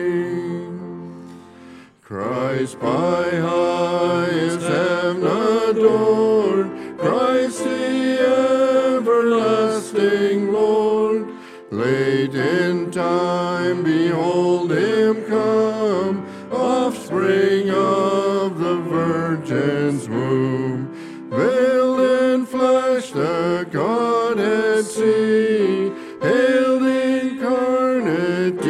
King. Christ by highest heaven adored, Christ the everlasting Lord. Late in time, behold him come, offspring of the Virgin's womb. Veiled in flesh, the Godhead see, hailed incarnate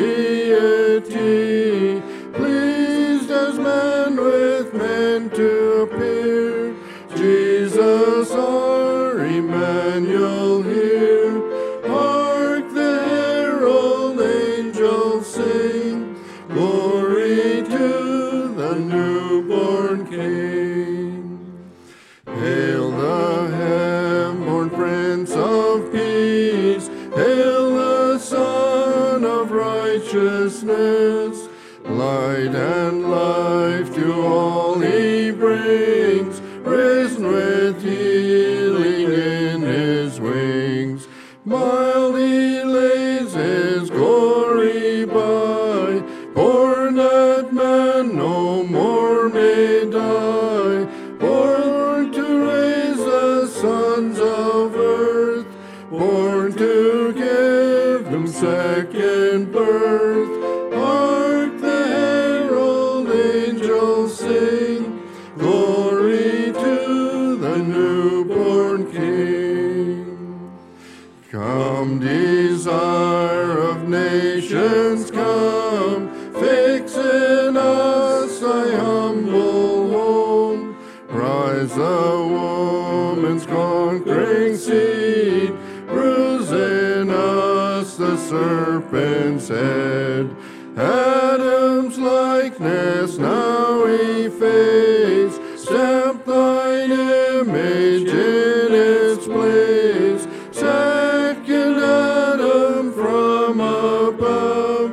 deity, pleased as man with men to appear. Jesus our Emmanuel here. Hark the herald angels sing, glory to the newborn King. Hail the heaven-born Prince of Peace, hail the Son of Righteousness. Light and life to all he brings, risen with healing in his wings. Mild he lays his glory by, born that man no more may die, born to raise the sons of earth, born to give them second birth. Hark the herald angels sing, glory to the newborn King. Come, desire of nations, come, fix in us thy humble home. Rise the woman's conquering seed, bruise in us the serpent's head. Adam's likeness now efface, stamp thine image in its place. Second Adam from above,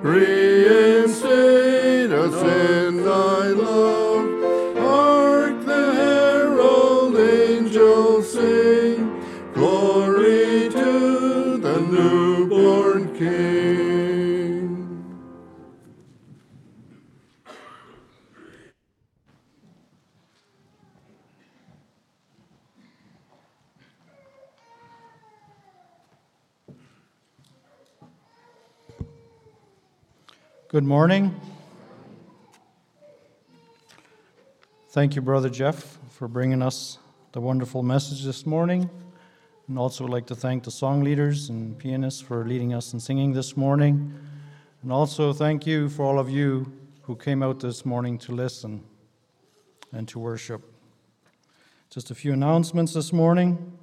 reinstate us in thy love. Hark the herald angels sing, glory to the newborn King. Good morning. Thank you, Brother Jeff, for bringing us the wonderful message this morning. And also would like to thank the song leaders and pianists for leading us in singing this morning. And also thank you for all of you who came out this morning to listen and to worship. Just a few announcements this morning.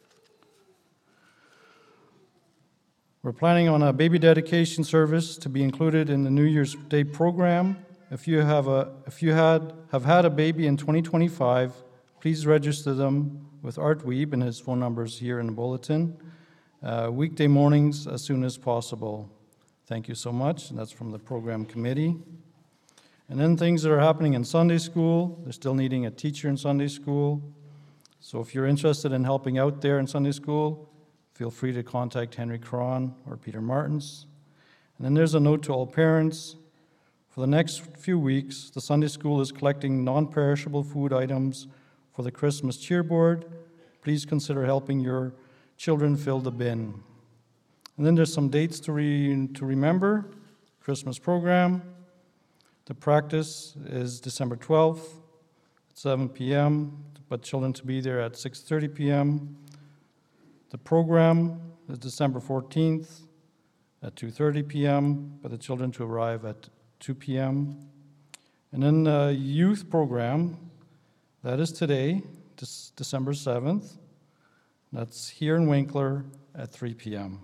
We're planning on a baby dedication service to be included in the New Year's Day program. If you have a, if you had have had a baby in twenty twenty-five, please register them with Art Weeb, and his phone number is here in the bulletin, uh, weekday mornings as soon as possible. Thank you so much, and that's from the program committee. And then things that are happening in Sunday school, they're still needing a teacher in Sunday school. So if you're interested in helping out there in Sunday school, feel free to contact Henry Cron or Peter Martins. And then there's a note to all parents. For the next few weeks, the Sunday school is collecting non-perishable food items for the Christmas cheer board. Please consider helping your children fill the bin. And then there's some dates to, re- to remember. Christmas program. The practice is December twelfth at seven p.m., but children to be there at six thirty p.m. The program is December fourteenth at two thirty p.m., but the children to arrive at two p.m. And then the youth program, that is today, December seventh. That's here in Winkler at three p.m.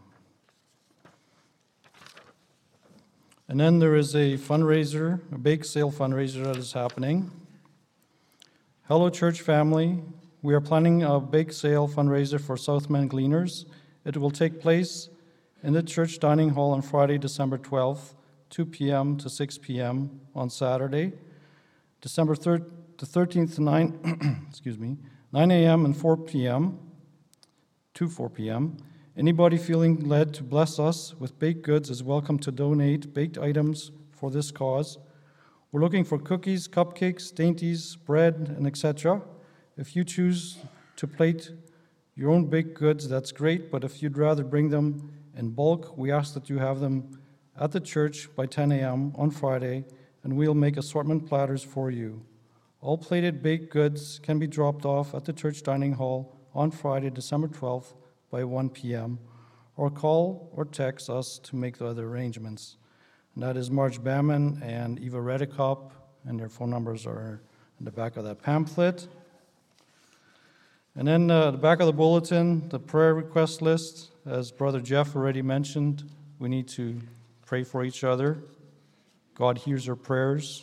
And then there is a fundraiser, a bake sale fundraiser that is happening. Hello, church family. We are planning a bake sale fundraiser for Southman Gleaners. It will take place in the church dining hall on Friday, December twelfth, two p.m. to six p.m. on Saturday, December third, the thirteenth to nine, excuse me, nine a.m. and four p.m. to four p.m. Anybody feeling led to bless us with baked goods is welcome to donate baked items for this cause. We're looking for cookies, cupcakes, dainties, bread, and et cetera. If you choose to plate your own baked goods, that's great, but if you'd rather bring them in bulk, we ask that you have them at the church by ten a.m. on Friday, and we'll make assortment platters for you. All plated baked goods can be dropped off at the church dining hall on Friday, December twelfth, by one p.m., or call or text us to make the other arrangements. And that is Marge Bamman and Eva Redekop, and their phone numbers are in the back of that pamphlet. And then uh, the back of the bulletin, the prayer request list. As Brother Jeff already mentioned, we need to pray for each other. God hears our prayers.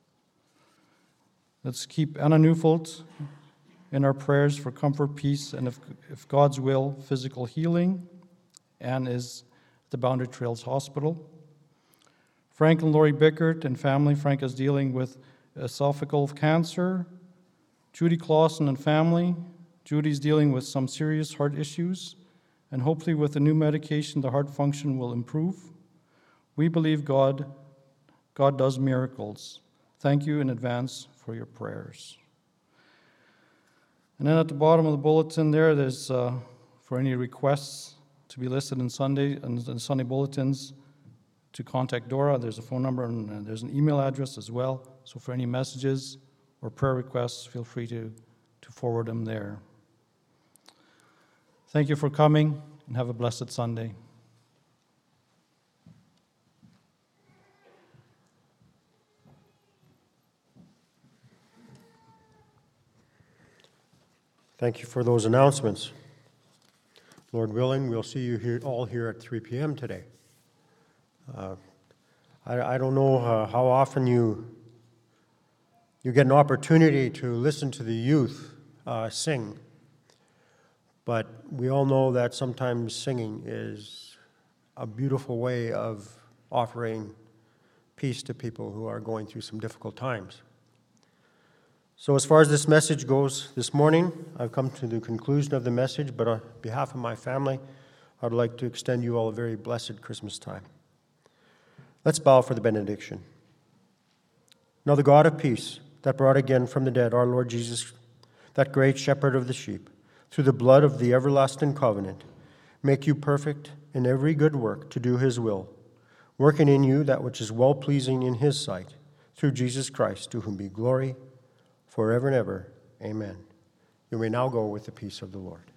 Let's keep Anna Neufeld in our prayers for comfort, peace, and if, if God's will, physical healing. Anne is at the Boundary Trails Hospital. Frank and Lori Bickert and family. Frank is dealing with esophageal cancer. Judy Clausen and family. Judy's dealing with some serious heart issues, and hopefully with the new medication, the heart function will improve. We believe God, God does miracles. Thank you in advance for your prayers. And then at the bottom of the bulletin there, there's uh, for any requests to be listed in Sunday and in Sunday bulletins to contact Dora. There's a phone number and uh, there's an email address as well. So for any messages or prayer requests, feel free to, to forward them there. Thank you for coming, and have a blessed Sunday. Thank you for those announcements. Lord willing, we'll see you here, all here at three p.m. today. Uh, I, I don't know uh, how often you you get an opportunity to listen to the youth uh, sing, but we all know that sometimes singing is a beautiful way of offering peace to people who are going through some difficult times. So as far as this message goes this morning, I've come to the conclusion of the message, but on behalf of my family, I'd like to extend you all a very blessed Christmas time. Let's bow for the benediction. Now the God of peace, that brought again from the dead our Lord Jesus, that great shepherd of the sheep, through the blood of the everlasting covenant, make you perfect in every good work to do his will, working in you that which is well-pleasing in his sight, through Jesus Christ, to whom be glory forever and ever. Amen. You may now go with the peace of the Lord.